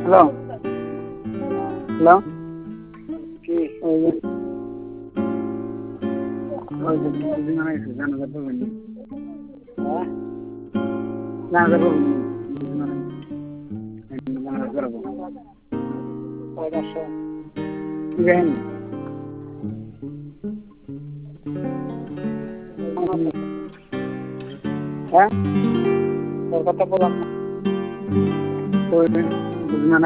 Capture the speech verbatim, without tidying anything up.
hello hello কি ওই যে ওই যে বুঝিমান আছে জানাজা পড়বেন হ্যাঁ জানাজা পড়বেন বুঝিমান জানাজা করবো কয়টার সময় ঠিক আছে হ্যাঁ তোর কথা বললাম না বুঝিমান